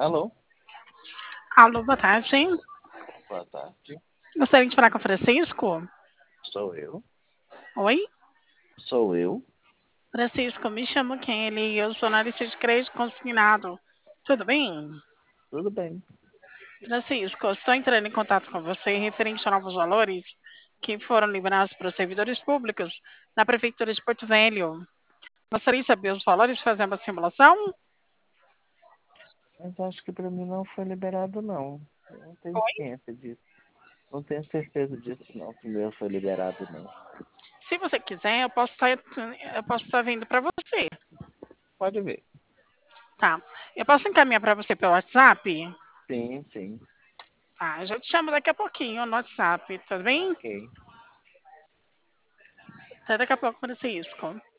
Alô, Alô, boa tarde. boa tarde. Gostaria de falar com o Francisco? Sou eu. Oi? Sou eu. Francisco, me chamo Kelly, eu sou analista de crédito consignado. Tudo bem? Tudo bem. Francisco, estou entrando em contato com você referente a novos valores que foram liberados para os servidores públicos na Prefeitura de Porto Velho. Gostaria de saber os valores e fazer uma simulação? Mas acho que para mim não foi liberado, não. Eu não tenho Oi? ciência disso. Não tenho certeza disso, não. Que o meu foi liberado, não. Se você quiser, eu posso estar vindo para você, Pode ver. tá? Eu posso encaminhar para você pelo WhatsApp? Sim, sim. Tá, eu já te chamo daqui a pouquinho no WhatsApp, tudo bem? Ok. Até daqui a pouco, Francisco.